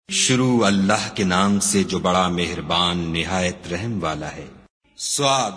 شروع اللہ کے نام سے جو بڑا مہربان نہایت رحم والا ہے۔ صاد،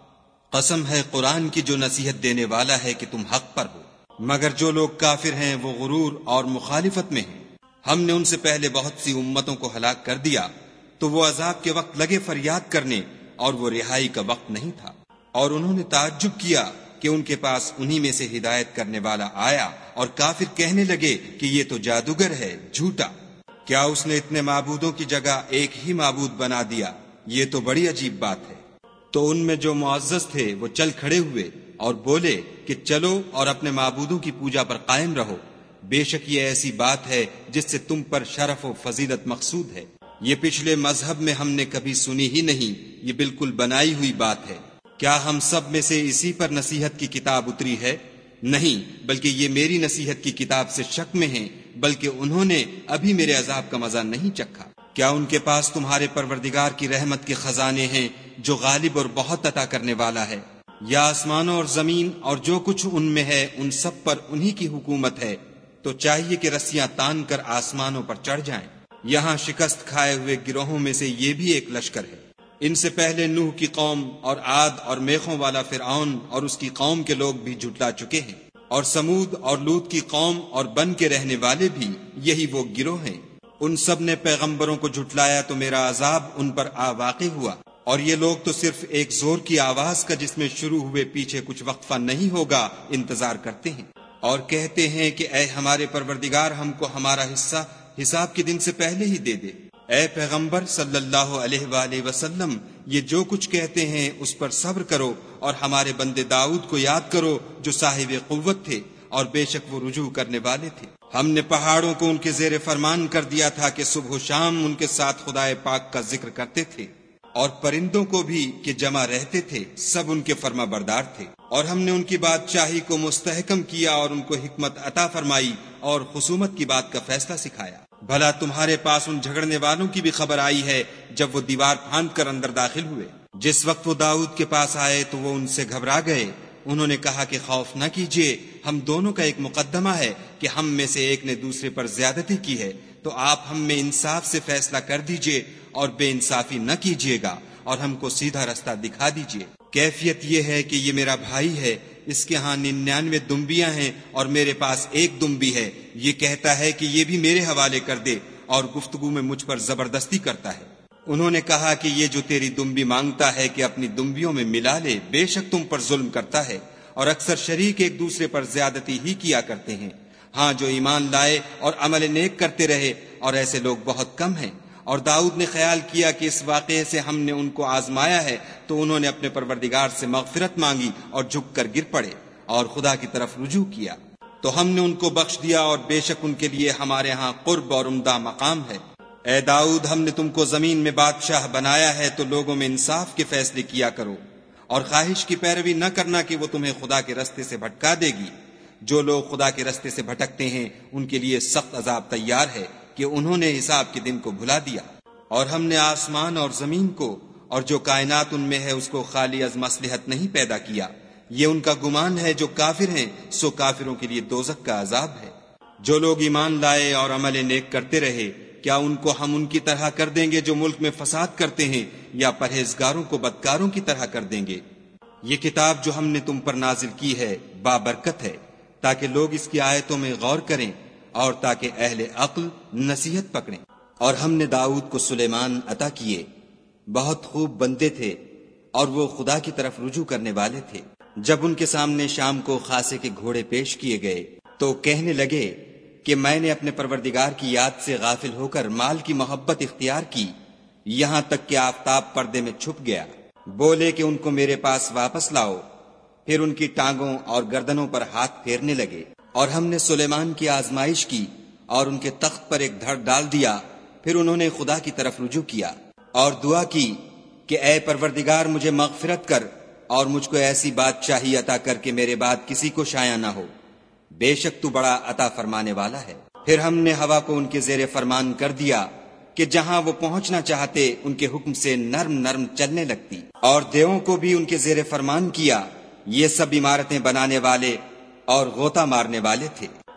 قسم ہے قرآن کی جو نصیحت دینے والا ہے کہ تم حق پر ہو، مگر جو لوگ کافر ہیں وہ غرور اور مخالفت میں ہیں۔ ہم نے ان سے پہلے بہت سی امتوں کو ہلاک کر دیا تو وہ عذاب کے وقت لگے فریاد کرنے اور وہ رہائی کا وقت نہیں تھا، اور انہوں نے تعجب کیا کہ ان کے پاس انہی میں سے ہدایت کرنے والا آیا، اور کافر کہنے لگے کہ یہ تو جادوگر ہے، جھوٹا۔ کیا اس نے اتنے معبودوں کی جگہ ایک ہی معبود بنا دیا؟ یہ تو بڑی عجیب بات ہے۔ تو ان میں جو معزز تھے وہ چل کھڑے ہوئے اور بولے کہ چلو اور اپنے معبودوں کی پوجا پر قائم رہو، بے شک یہ ایسی بات ہے جس سے تم پر شرف و فضیلت مقصود ہے۔ یہ پچھلے مذہب میں ہم نے کبھی سنی ہی نہیں، یہ بالکل بنائی ہوئی بات ہے۔ کیا ہم سب میں سے اسی پر نصیحت کی کتاب اتری ہے؟ نہیں، بلکہ یہ میری نصیحت کی کتاب سے شک میں ہیں، بلکہ انہوں نے ابھی میرے عذاب کا مزہ نہیں چکھا۔ کیا ان کے پاس تمہارے پروردگار کی رحمت کے خزانے ہیں جو غالب اور بہت عطا کرنے والا ہے؟ یا آسمانوں اور زمین اور جو کچھ ان میں ہے ان سب پر انہی کی حکومت ہے، تو چاہیے کہ رسیاں تان کر آسمانوں پر چڑھ جائیں۔ یہاں شکست کھائے ہوئے گروہوں میں سے یہ بھی ایک لشکر ہے۔ ان سے پہلے نوح کی قوم اور عاد اور میخوں والا فرعون اور اس کی قوم کے لوگ بھی جھٹلا چکے ہیں، اور سمود اور لوط کی قوم اور بن کے رہنے والے بھی یہی وہ گروہ ہیں۔ ان سب نے پیغمبروں کو جھٹلایا تو میرا عذاب ان پر آ واقع ہوا، اور یہ لوگ تو صرف ایک زور کی آواز کا جس میں شروع ہوئے پیچھے کچھ وقفہ نہیں ہوگا انتظار کرتے ہیں، اور کہتے ہیں کہ اے ہمارے پروردگار ہم کو ہمارا حصہ حساب کے دن سے پہلے ہی دے دے۔ اے پیغمبر صلی اللہ علیہ وآلہ وسلم، یہ جو کچھ کہتے ہیں اس پر صبر کرو، اور ہمارے بندے داؤد کو یاد کرو جو صاحب قوت تھے اور بے شک وہ رجوع کرنے والے تھے۔ ہم نے پہاڑوں کو ان کے زیر فرمان کر دیا تھا کہ صبح و شام ان کے ساتھ خدائے پاک کا ذکر کرتے تھے، اور پرندوں کو بھی کہ جمع رہتے تھے، سب ان کے فرما بردار تھے۔ اور ہم نے ان کی بادشاہی کو مستحکم کیا اور ان کو حکمت عطا فرمائی اور خصومت کی بات کا فیصلہ سکھایا۔ بھلا تمہارے پاس ان جھگڑنے والوں کی بھی خبر آئی ہے جب وہ دیوار پھاند کر اندر داخل ہوئے؟ جس وقت وہ داؤد کے پاس آئے تو وہ ان سے گھبرا گئے۔ انہوں نے کہا کہ خوف نہ کیجیے، ہم دونوں کا ایک مقدمہ ہے کہ ہم میں سے ایک نے دوسرے پر زیادتی کی ہے، تو آپ ہم میں انصاف سے فیصلہ کر دیجیے اور بے انصافی نہ کیجیے گا، اور ہم کو سیدھا رستہ دکھا دیجیے۔ کیفیت یہ ہے کہ یہ میرا بھائی ہے، اس کے ہاں 99 دمبیاں ہیں اور میرے پاس ایک دمبی ہے۔ یہ کہتا ہے کہ یہ بھی میرے حوالے کر دے، اور گفتگو میں مجھ پر زبردستی کرتا ہے۔ انہوں نے کہا کہ یہ جو تیری دمبی مانگتا ہے کہ اپنی دمبیوں میں ملا لے، بے شک تم پر ظلم کرتا ہے، اور اکثر شریک ایک دوسرے پر زیادتی ہی کیا کرتے ہیں۔ ہاں، جو ایمان لائے اور عمل نیک کرتے رہے، اور ایسے لوگ بہت کم ہیں۔ اور داؤد نے خیال کیا کہ اس واقعے سے ہم نے ان کو آزمایا ہے، تو انہوں نے اپنے پروردگار سے مغفرت مانگی اور جھک کر گر پڑے اور خدا کی طرف رجوع کیا، تو ہم نے ان کو بخش دیا، اور بے شک ان کے لیے ہمارے ہاں قرب اور عمدہ مقام ہے۔ اے داؤد، ہم نے تم کو زمین میں بادشاہ بنایا ہے، تو لوگوں میں انصاف کے فیصلے کیا کرو، اور خواہش کی پیروی نہ کرنا کہ وہ تمہیں خدا کے رستے سے بھٹکا دے گی۔ جو لوگ خدا کے رستے سے بھٹکتے ہیں ان کے لیے سخت عذاب تیار ہے کہ انہوں نے حساب کے دن کو بھلا دیا۔ اور ہم نے آسمان اور زمین کو اور جو کائنات ان میں ہے اس کو خالی از مصلحت نہیں پیدا کیا۔ یہ ان کا گمان ہے جو کافر ہیں، سو کافروں کے لیے دوزخ کا عذاب ہے۔ جو لوگ ایمان لائے اور عمل نیک کرتے رہے، کیا ان کو ہم ان کی طرح کر دیں گے جو ملک میں فساد کرتے ہیں، یا پرہیزگاروں کو بدکاروں کی طرح کر دیں گے؟ یہ کتاب جو ہم نے تم پر نازل کی ہے بابرکت ہے، تاکہ لوگ اس کی آیتوں میں غور کریں اور تاکہ اہل عقل نصیحت پکڑیں۔ اور ہم نے داؤد کو سلیمان عطا کیے، بہت خوب بندے تھے، اور وہ خدا کی طرف رجوع کرنے والے تھے۔ جب ان کے سامنے شام کو خاصے کے گھوڑے پیش کیے گئے تو کہنے لگے کہ میں نے اپنے پروردگار کی یاد سے غافل ہو کر مال کی محبت اختیار کی، یہاں تک کہ آفتاب پردے میں چھپ گیا۔ بولے کہ ان کو میرے پاس واپس لاؤ، پھر ان کی ٹانگوں اور گردنوں پر ہاتھ پھیرنے لگے۔ اور ہم نے سلیمان کی آزمائش کی اور ان کے تخت پر ایک دھڑ ڈال دیا، پھر انہوں نے خدا کی طرف رجوع کیا اور دعا کی کہ اے پروردگار مجھے مغفرت کر اور مجھ کو ایسی بادشاہی عطا کر کہ میرے بعد کسی کو شایع نہ ہو، بے شک تو بڑا عطا فرمانے والا ہے۔ پھر ہم نے ہوا کو ان کے زیر فرمان کر دیا کہ جہاں وہ پہنچنا چاہتے ان کے حکم سے نرم نرم چلنے لگتی، اور دیووں کو بھی ان کے زیر فرمان کیا، یہ سب عمارتیں بنانے والے اور غوطہ مارنے والے تھے۔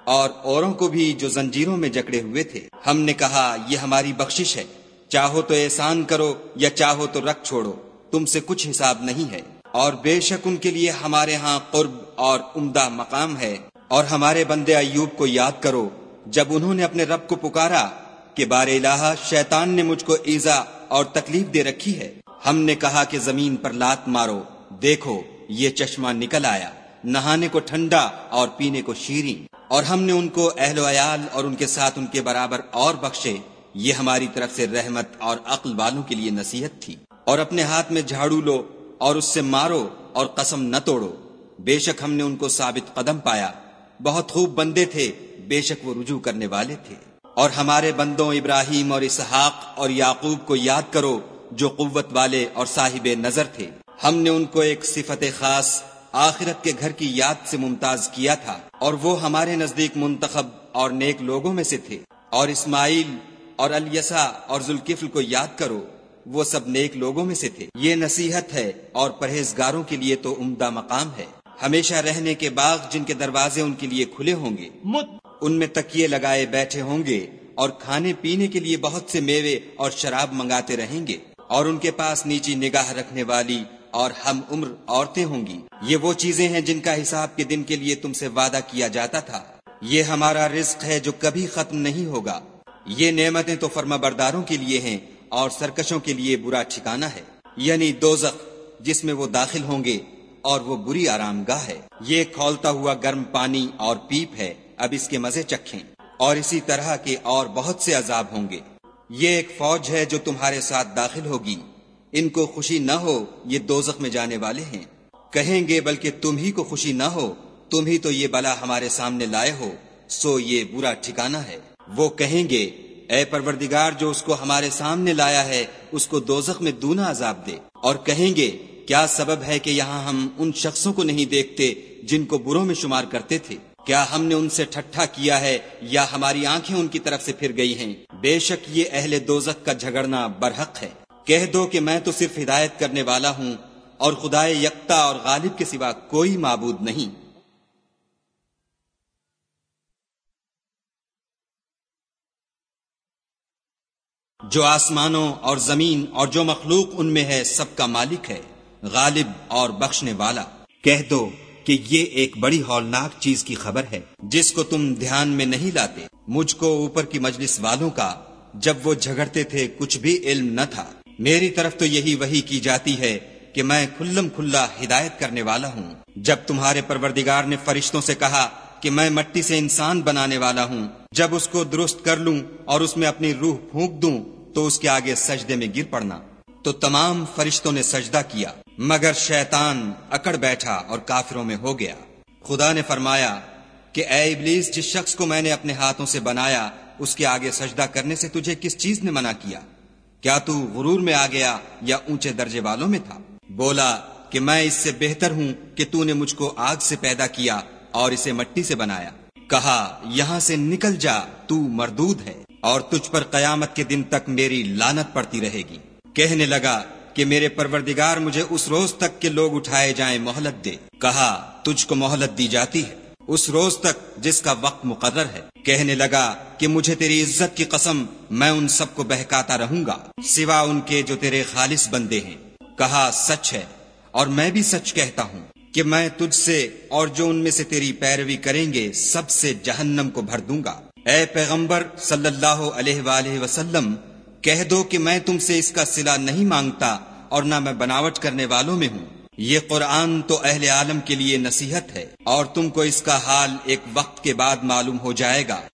اور اوروں کو بھی جو زنجیروں میں جکڑے ہوئے تھے۔ ہم نے کہا یہ ہماری بخشش ہے، چاہو تو احسان کرو یا چاہو تو رکھ چھوڑو، تم سے کچھ حساب نہیں ہے، اور بے شک ان کے لیے ہمارے ہاں قرب اور عمدہ مقام ہے۔ اور ہمارے بندے ایوب کو یاد کرو جب انہوں نے اپنے رب کو پکارا کہ بار الہ شیطان نے مجھ کو ایذا اور تکلیف دے رکھی ہے۔ ہم نے کہا کہ زمین پر لات مارو، دیکھو یہ چشمہ نکل آیا، نہانے کو ٹھنڈا اور پینے کو شیریں، اور ہم نے ان کو اہل و عیال اور ان کے ساتھ ان کے برابر اور بخشے۔ یہ ہماری طرف سے رحمت اور عقل والوں کے لیے نصیحت تھی۔ اور اپنے ہاتھ میں جھاڑو لو اور اس سے مارو اور قسم نہ توڑو، بے شک ہم نے ان کو ثابت قدم پایا، بہت خوب بندے تھے، بے شک وہ رجوع کرنے والے تھے۔ اور ہمارے بندوں ابراہیم اور اسحاق اور یعقوب کو یاد کرو جو قوت والے اور صاحب نظر تھے۔ ہم نے ان کو ایک صفت خاص آخرت کے گھر کی یاد سے ممتاز کیا تھا، اور وہ ہمارے نزدیک منتخب اور نیک لوگوں میں سے تھے۔ اور اسماعیل اور الیسع اور ذوالکفل کو یاد کرو، وہ سب نیک لوگوں میں سے تھے۔ یہ نصیحت ہے اور پرہیزگاروں کے لیے تو عمدہ مقام ہے۔ ہمیشہ رہنے کے باغ جن کے دروازے ان کے لیے کھلے ہوں گے، ان میں تکیے لگائے بیٹھے ہوں گے، اور کھانے پینے کے لیے بہت سے میوے اور شراب منگاتے رہیں گے، اور ان کے پاس نیچی نگاہ رکھنے والی اور ہم عمر عورتیں ہوں گی۔ یہ وہ چیزیں ہیں جن کا حساب کے دن کے لیے تم سے وعدہ کیا جاتا تھا۔ یہ ہمارا رزق ہے جو کبھی ختم نہیں ہوگا۔ یہ نعمتیں تو فرما برداروں کے لیے ہیں اور سرکشوں کے لیے برا ٹھکانہ ہے، یعنی دوزخ جس میں وہ داخل ہوں گے، اور وہ بری آرام گاہ ہے۔ یہ کھولتا ہوا گرم پانی اور پیپ ہے، اب اس کے مزے چکھیں۔ اور اسی طرح کے اور بہت سے عذاب ہوں گے۔ یہ ایک فوج ہے جو تمہارے ساتھ داخل ہوگی، ان کو خوشی نہ ہو یہ دوزخ میں جانے والے ہیں۔ کہیں گے بلکہ تم ہی کو خوشی نہ ہو، تم ہی تو یہ بلا ہمارے سامنے لائے ہو، سو یہ برا ٹھکانہ ہے۔ وہ کہیں گے اے پروردگار جو اس کو ہمارے سامنے لایا ہے اس کو دوزخ میں دونا عذاب دے۔ اور کہیں گے کیا سبب ہے کہ یہاں ہم ان شخصوں کو نہیں دیکھتے جن کو بروں میں شمار کرتے تھے؟ کیا ہم نے ان سے ٹھٹھا کیا ہے یا ہماری آنکھیں ان کی طرف سے پھر گئی ہیں؟ بے شک یہ اہل دوزخ کا جھگڑنا برحق ہے۔ کہہ دو کہ میں تو صرف ہدایت کرنے والا ہوں، اور خدائے یکتا اور غالب کے سوا کوئی معبود نہیں۔ جو آسمانوں اور زمین اور جو مخلوق ان میں ہے سب کا مالک ہے، غالب اور بخشنے والا۔ کہہ دو کہ یہ ایک بڑی ہولناک چیز کی خبر ہے جس کو تم دھیان میں نہیں لاتے۔ مجھ کو اوپر کی مجلس والوں کا جب وہ جھگڑتے تھے کچھ بھی علم نہ تھا۔ میری طرف تو یہی وحی کی جاتی ہے کہ میں کھلم کھلا ہدایت کرنے والا ہوں۔ جب تمہارے پروردگار نے فرشتوں سے کہا کہ میں مٹی سے انسان بنانے والا ہوں، جب اس کو درست کر لوں اور اس میں اپنی روح پھونک دوں تو اس کے آگے سجدے میں گر پڑنا، تو تمام فرشتوں نے سجدہ کیا مگر شیطان اکڑ بیٹھا اور کافروں میں ہو گیا۔ خدا نے فرمایا کہ اے ابلیس، جس شخص کو میں نے اپنے ہاتھوں سے بنایا اس کے آگے سجدہ کرنے سے تجھے کس چیز نے منع کیا؟ کیا تو غرور میں آ گیا یا اونچے درجے والوں میں تھا؟ بولا کہ میں اس سے بہتر ہوں کہ تو نے مجھ کو آگ سے پیدا کیا اور اسے مٹی سے بنایا۔ کہا یہاں سے نکل جا، تو مردود ہے، اور تجھ پر قیامت کے دن تک میری لعنت پڑتی رہے گی۔ کہنے لگا کہ میرے پروردگار مجھے اس روز تک کہ لوگ اٹھائے جائیں مہلت دے۔ کہا تجھ کو مہلت دی جاتی ہے اس روز تک جس کا وقت مقرر ہے۔ کہنے لگا کہ مجھے تیری عزت کی قسم میں ان سب کو بہکاتا رہوں گا سوا ان کے جو تیرے خالص بندے ہیں۔ کہا سچ ہے اور میں بھی سچ کہتا ہوں کہ میں تجھ سے اور جو ان میں سے تیری پیروی کریں گے سب سے جہنم کو بھر دوں گا۔ اے پیغمبر صلی اللہ علیہ وآلہ وسلم، کہہ دو کہ میں تم سے اس کا صلہ نہیں مانگتا اور نہ میں بناوٹ کرنے والوں میں ہوں۔ یہ قرآن تو اہل عالم کے لیے نصیحت ہے، اور تم کو اس کا حال ایک وقت کے بعد معلوم ہو جائے گا۔